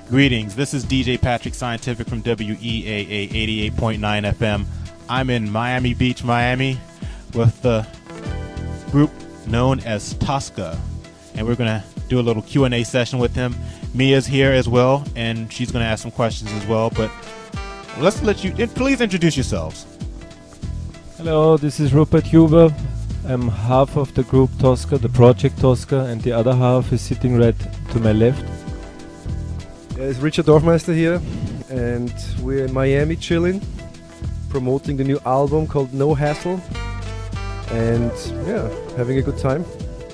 Greetings, this is DJ Patrick Scientific from WEAA 88.9 FM. I'm in Miami Beach, Miami, with the group known as Tosca, and we're going to do a little Q&A session with him. Mia's here as well, and she's going to ask some questions as well, but let's let you, please introduce yourselves. Hello, this is Rupert Huber. I'm half of the group Tosca, the project Tosca, and the other half is sitting right to my left. It's Richard Dorfmeister here, and we're in Miami chilling, promoting the new album called No Hassle, and yeah, having a good time.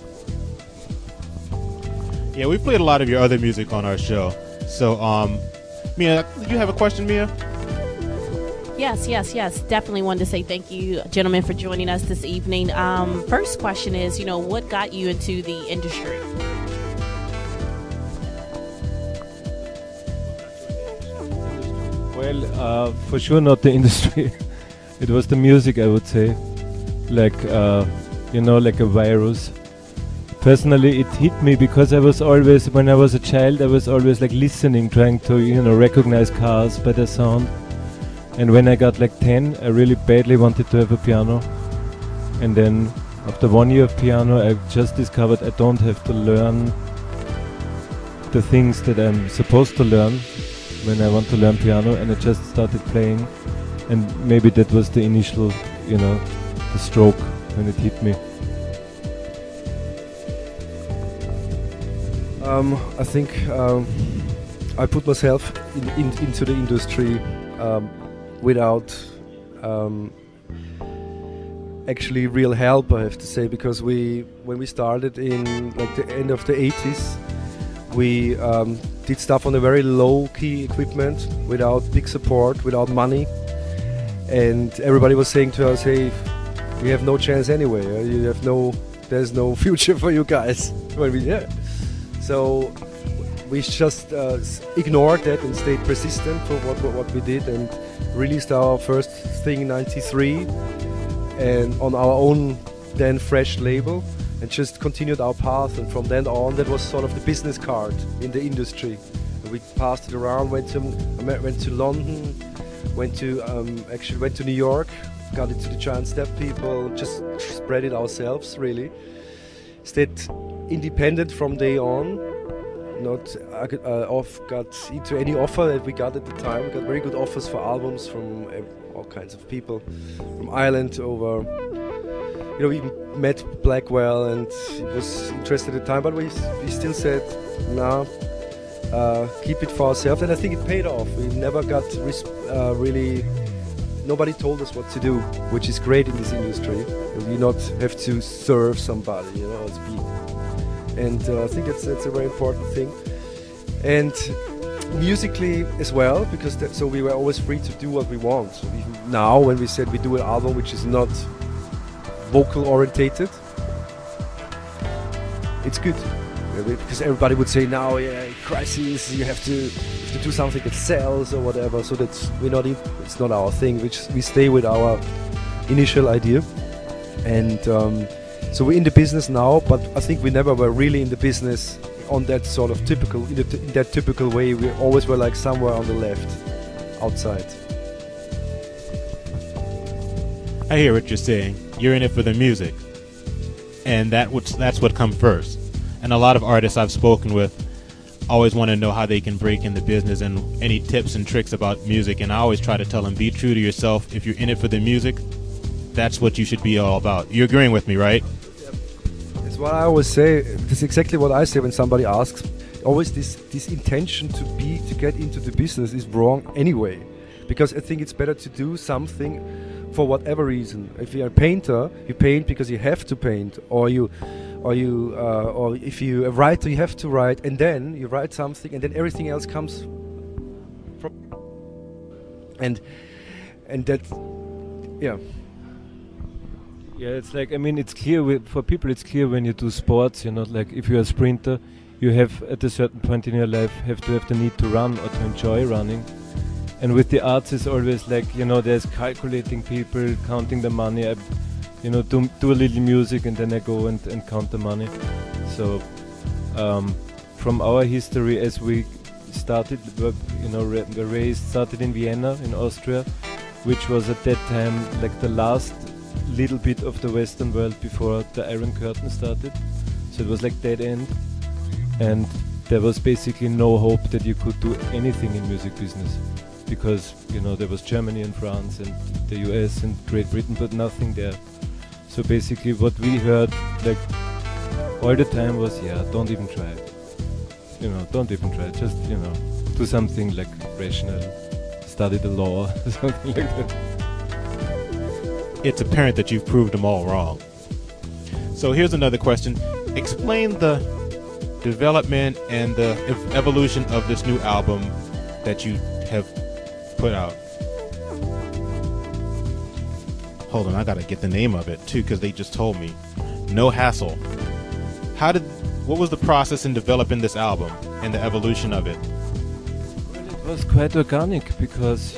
Yeah, we played a lot of your other music on our show. So, Mia, did you have a question, Mia? Yes. Definitely wanted to say thank you, gentlemen, for joining us this evening. First question is, what got you into the industry? Well, for sure not the industry. It was the music, I would say. Like a virus. Personally, it hit me because I was always, when I was a child, I was always like listening, trying to, recognize cars by their sound. And when I got like 10, I really badly wanted to have a piano. And then after 1 year of piano, I just discovered I don't have to learn the things that I'm supposed to learn when I want to learn piano, and I just started playing. And maybe that was the initial, the stroke when it hit me. I think I put myself into the industry without actually real help, I have to say, because when we started in like the end of the 80s, we did stuff on a very low-key equipment, without big support, without money, and everybody was saying to us, "Hey, you have no chance anyway. There's no future for you guys." So we just ignored that and stayed persistent for what we did, and released our first thing in '93, and on our own then fresh label, and just continued our path. And from then on, that was sort of the business card in the industry. And we passed it around, went to London, went to New York, got into the Giant Step people, just spread it ourselves really. Stayed independent from day on. Not got into any offer that we got at the time. We got very good offers for albums from all kinds of people, from Ireland over. We met Blackwell, and he was interested at the time, but we still said, "No, keep it for ourselves." And I think it paid off. We never got really. Nobody told us what to do, which is great in this industry. You not have to serve somebody, and I think that's a very important thing. And musically as well, because so we were always free to do what we want. So now, when we said we do an album which is not vocal orientated, it's good, because everybody would say now, crisis, you have to do something that sells or whatever. So it's not our thing. We stay with our initial idea, and so we're in the business now, but I think we never were really in the business on that sort of in that typical way. We always were like somewhere on the left, outside. I hear what you're saying. You're in it for the music, and that's what comes first. And a lot of artists I've spoken with always want to know how they can break in the business and any tips and tricks about music. And I always try to tell them, be true to yourself. If you're in it for the music, that's what you should be all about. You're agreeing with me, right? That's what I always say. That's exactly what I say when somebody asks. Always this intention to get into the business is wrong anyway, because I think it's better to do something for whatever reason. If you're a painter, you paint because you have to paint, or if you're a writer, you have to write, and then you write something, and then everything else comes from. And that, yeah. Yeah, it's like, it's clear for people. It's clear when you do sports, like if you're a sprinter, you have at a certain point in your life have to have the need to run or to enjoy running. And with the arts, it's always like, there's calculating people, counting the money. I, do a little music, and then I go and count the money. So from our history, as we started, the race started in Vienna, in Austria, which was at that time like the last little bit of the Western world before the Iron Curtain started. So it was like dead end, and there was basically no hope that you could do anything in music business, because there was Germany and France and the US and Great Britain, but nothing there. So basically what we heard like all the time was, don't even try it. Don't even try it. Just, do something like rational, study the law, something like that. It's apparent that you've proved them all wrong. So here's another question. Explain the development and the evolution of this new album that you have put out. Hold on, I gotta get the name of it too, because they just told me. No Hassle. What was the process in developing this album and the evolution of it? Well, it was quite organic, because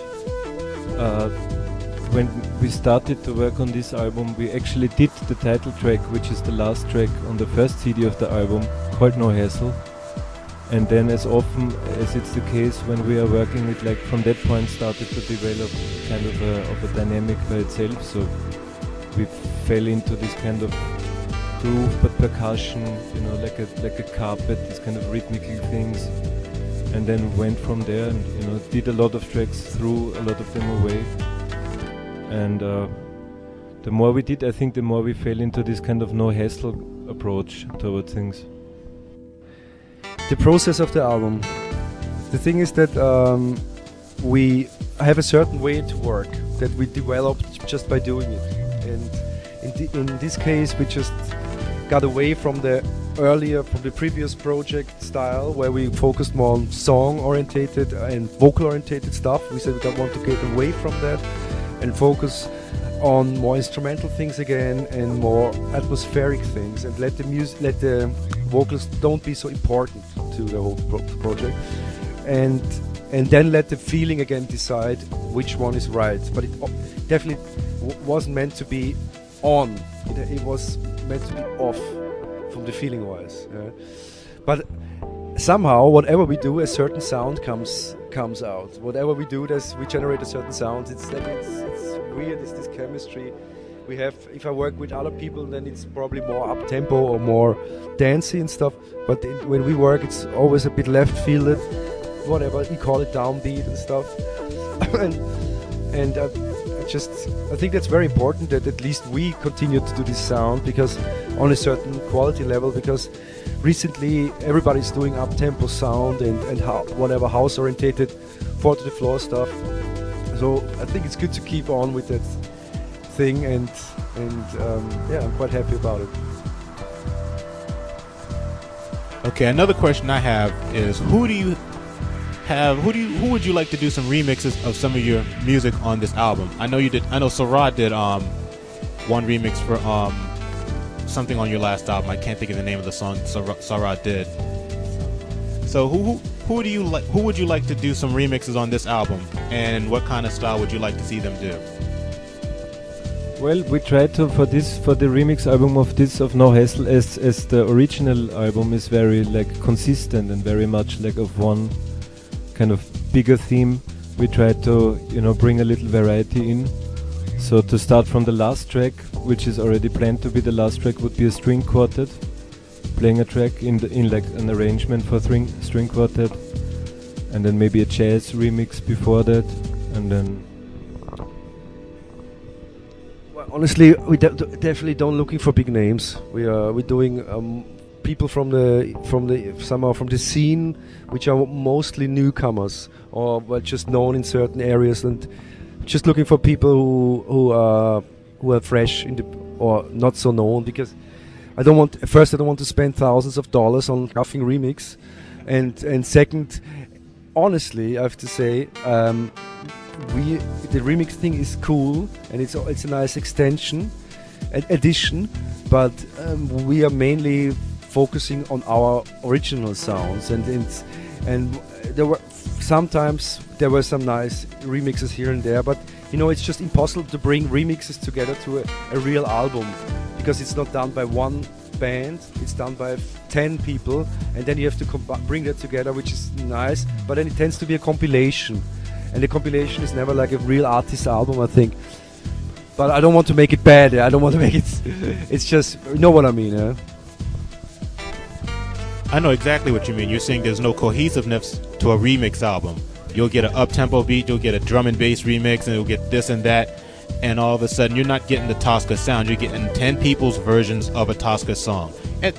when we started to work on this album, we actually did the title track, which is the last track on the first CD of the album, called No Hassle. And then, as often as it's the case when we are working with, like, from that point started to develop kind of a dynamic by itself. So we fell into this kind of groove, but percussion, like a carpet, these kind of rhythmical things. And then went from there and, did a lot of tracks, threw a lot of them away. And the more we did, I think the more we fell into this kind of no hassle approach toward things. The process of the album. The thing is that we have a certain way to work that we developed just by doing it. And in this case, we just got away from the previous project style, where we focused more on song-orientated and vocal-orientated stuff. We said we want to get away from that and focus on more instrumental things again and more atmospheric things, and let the vocals don't be so important to the whole project, and then let the feeling again decide which one is right. But it definitely wasn't meant to be on. It was meant to be off from the feeling wise. But somehow, whatever we do, a certain sound comes out. Whatever we do, we generate a certain sound. It's weird. It's this chemistry we have. If I work with other people, then it's probably more up tempo or more dancey and stuff. But when we work, it's always a bit left fielded. Whatever you call it, downbeat and stuff. and I think that's very important that at least we continue to do this sound, because on a certain quality level, because recently everybody's doing up-tempo sound and whatever house-orientated, four-to-the-floor stuff. So I think it's good to keep on with that thing, and I'm quite happy about it. Okay, another question I have is, who would you like to do some remixes of some of your music on this album? I know Sarah did one remix for something on your last album. I can't think of the name of the song Sarah did. So who would you like to do some remixes on this album, and what kind of style would you like to see them do? Well, we tried to for the remix album of No Hassle, as the original album is very like consistent and very much like of one kind of bigger theme. We tried to bring a little variety in. So to start from the last track, which is already planned to be the last track, would be a string quartet, playing a track in like an arrangement for string quartet, and then maybe a jazz remix before that, and then. Well, honestly, we definitely don't looking for big names. We're doing people from the scene, which are mostly newcomers or were just known in certain areas, and just looking for people who are fresh or not so known, because I don't want to spend thousands of dollars on nothing remix, and second, honestly, I have to say, the remix thing is cool and it's a nice addition, but we are mainly focusing on our original sounds, and there were some nice remixes here and there, but it's just impossible to bring remixes together to a real album, because it's not done by one band. It's done by 10 people, and then you have to bring that together, which is nice. But then it tends to be a compilation, and the compilation is never like a real artist album, I think. But I don't want to make it bad. I don't want to make it. It's just, you know what I mean. I know exactly what you mean. You're saying there's no cohesiveness to a remix album. You'll get an up-tempo beat, you'll get a drum and bass remix, and you'll get this and that, and all of a sudden you're not getting the Tosca sound. You're getting 10 people's versions of a Tosca song. And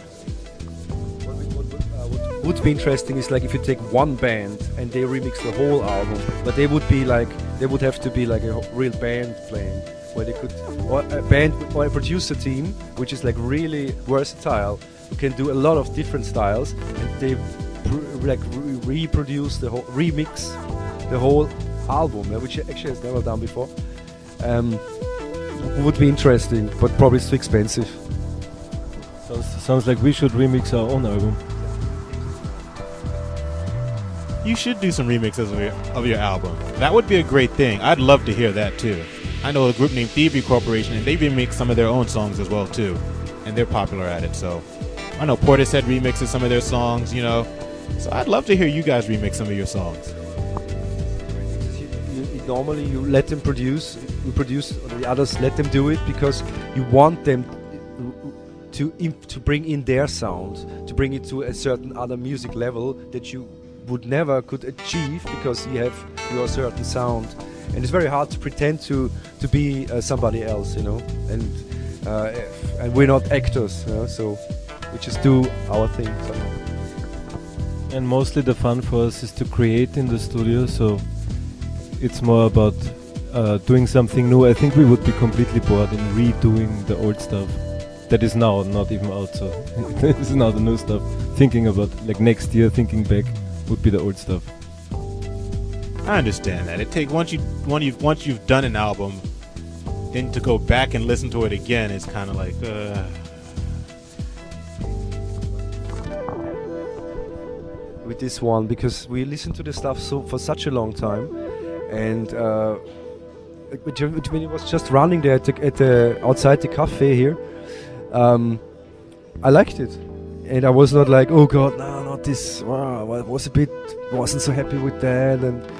what would be interesting is like if you take one band and they remix the whole album, but they would have to be like a real band playing, where they could, or a band or a producer team which is like really versatile, who can do a lot of different styles, and they reproduce the whole, remix the whole album, which actually has never done before. Would be interesting, but probably it's too expensive. Sounds like we should remix our own album. you should do some remixes of your album. That would be a great thing. I'd love to hear that too. I know a group named Thievery Corporation, and they remix some of their own songs as well too, and they're popular at it. So I know Portishead remixes some of their songs, you know. So I'd love to hear you guys remix some of your songs. Normally you let them produce, or the others let them do it, because you want them to bring in their sound, to bring it to a certain other music level that you would never could achieve, because you have your certain sound, and it's very hard to pretend to be somebody else, you know. And we're not actors, you know, so we just do our thing somehow. And mostly the fun for us is to create in the studio, so it's more about doing something new. I think we would be completely bored in redoing the old stuff that is now not even out, so this is now the new stuff. Thinking about like next year, thinking back would be the old stuff. I understand that. It takes once you've done an album, then to go back and listen to it again is kind of like with this one, because we listened to the stuff for such a long time, and when it was just running there at the outside the cafe here, I liked it, and I was not like, oh god, no, not this. Wow, I wasn't so happy with that,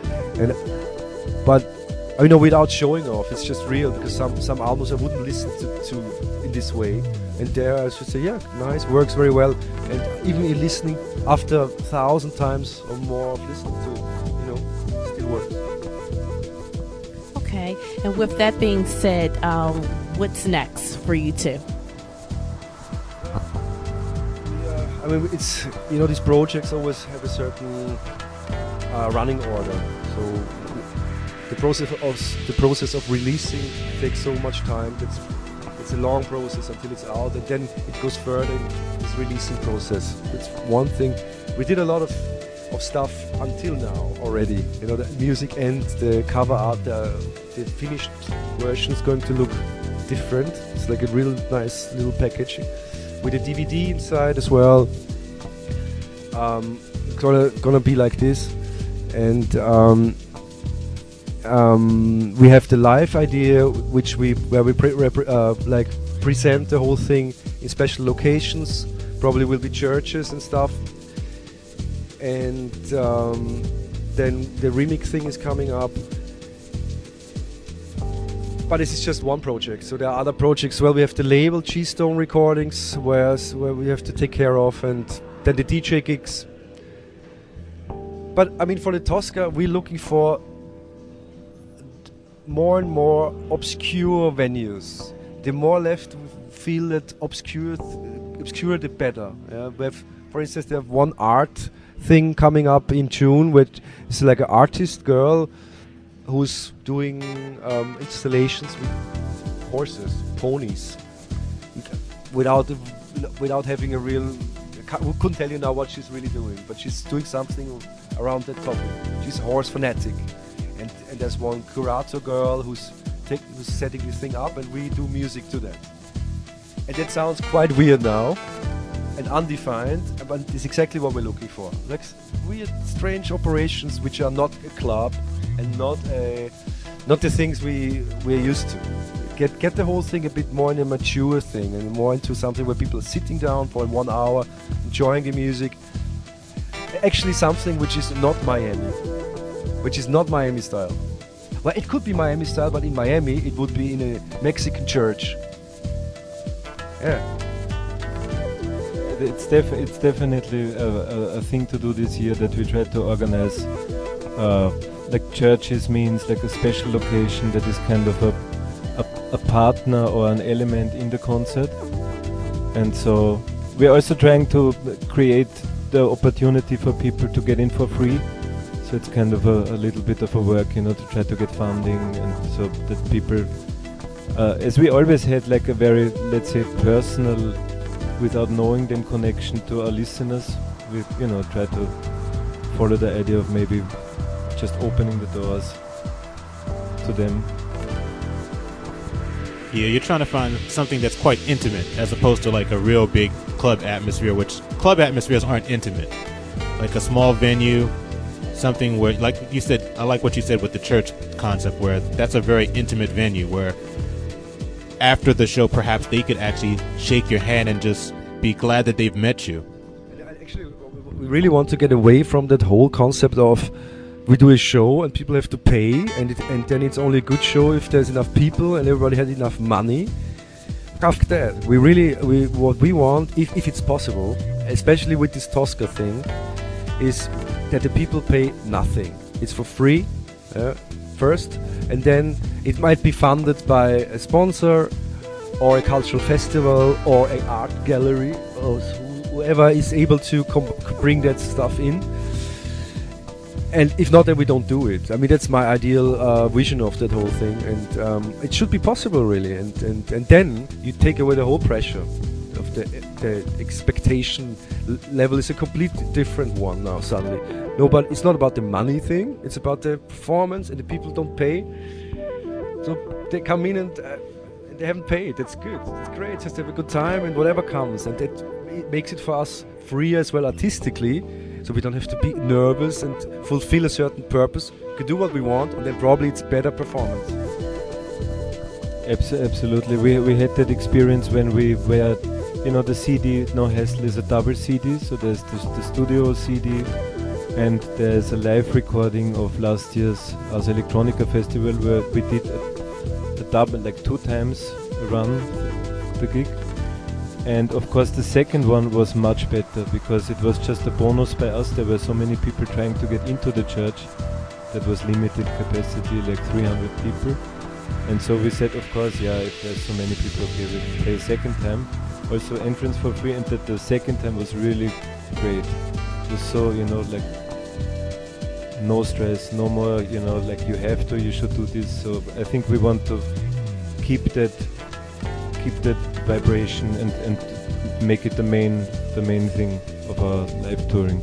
but I know, without showing off, it's just real, because some albums I wouldn't listen to in this way, and there I should say, yeah, nice, works very well, and even in listening after 1,000 times or more of listening to it, you know, still works. Okay, and with that being said, what's next for you two? I mean, it's, you know, these projects always have a certain running order. So the process of releasing takes so much time. It's a long process until it's out, and then it goes further in this releasing process. It's one thing. We did a lot of stuff until now already. You know, the music and the cover art, the finished version is going to look different. It's like a real nice little package with a DVD inside as well. Gonna be like this, and we have the live idea, where we present the whole thing in special locations. Probably will be churches and stuff, and then the remix thing is coming up. But this is just one project, so there are other projects. Well, we have the label G-Stone Recordings, where we have to take care of, and then the DJ gigs. But I mean, for the Tosca, we're looking for more and more obscure venues. The more left feel that obscure, the better. Yeah? We have, for instance, they have one art thing coming up in June, which is like an artist girl who's doing installations with horses, ponies, without having a real. We couldn't tell you now what she's really doing, but she's doing something around that topic. She's a horse fanatic, and there's one curator girl who's setting this thing up, and we do music to that. And that sounds quite weird now and undefined, but it's exactly what we're looking for. Like weird, strange operations which are not a club and not the things we're used to. get the whole thing a bit more in a mature thing and more into something where people are sitting down for 1 hour, enjoying the music. Actually, something which is not Miami style. Well, it could be Miami style, but in Miami it would be in a Mexican church. Yeah. It's definitely a thing to do this year, that we try to organize like churches means like a special location that is kind of a partner or an element in the concert. And so we're also trying to create the opportunity for people to get in for free. So it's kind of a little bit of a work, to try to get funding, and so that people, as we always had like a very, let's say, personal, without knowing them, connection to our listeners. We, try to follow the idea of maybe just opening the doors to them. Yeah, you're trying to find something that's quite intimate as opposed to like a real big club atmosphere, which club atmospheres aren't intimate. Like a small venue, something where, like you said, I like what you said with the church concept, where that's a very intimate venue where after the show perhaps they could actually shake your hand and just be glad that they've met you. Actually, we really want to get away from that whole concept of we do a show and people have to pay, and then it's only a good show if there's enough people and everybody has enough money. Fuck that. What we want, if it's possible, especially with this Tosca thing, is that the people pay nothing. It's for free first, and then it might be funded by a sponsor or a cultural festival or an art gallery, or whoever is able to bring that stuff in. And if not, then we don't do it. I mean, that's my ideal vision of that whole thing, and it should be possible, really. And then you take away the whole pressure of the expectation level is a completely different one now. Suddenly, it's not about the money thing. It's about the performance, and the people don't pay, so they come in and they haven't paid. That's good. It's great. Just have a good time, and whatever comes, and it makes it for us free as well artistically. So we don't have to be nervous and fulfill a certain purpose. We can do what we want, and then probably it's better performance. Absolutely. We had that experience when we were, the CD now is a double CD. So there's the studio CD, and there's a live recording of last year's Ars Electronica Festival where we did a double, like 2 times run the gig. And of course the second one was much better because it was just a bonus by us. There were so many people trying to get into the church that was limited capacity, like 300 people. And so we said, of course, if there's so many people, okay, we'll play a second time. Also entrance for free, and that the second time was really great. It was so, like no stress, no more, like you have to, you should do this. So I think we want to keep that vibration and make it the main thing of our live touring.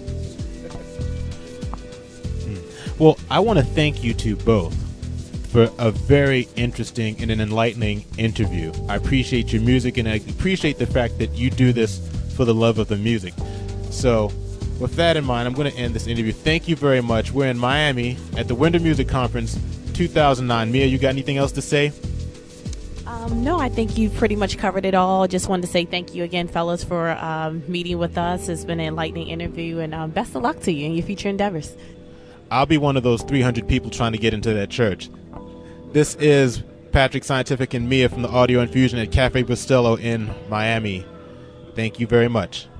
Well, I want to thank you two both for a very interesting and an enlightening interview. I appreciate your music, and I appreciate the fact that you do this for the love of the music. So with that in mind, I'm going to end this interview. Thank you very much. We're in Miami at the Winter Music Conference 2009. Mia, you got anything else to say? No, I think you pretty much covered it all. Just wanted to say thank you again, fellas, for meeting with us. It's been an enlightening interview, and best of luck to you in your future endeavors. I'll be one of those 300 people trying to get into that church. This is Patrick Scientific and Mia from the Audio Infusion at Cafe Bustelo in Miami. Thank you very much.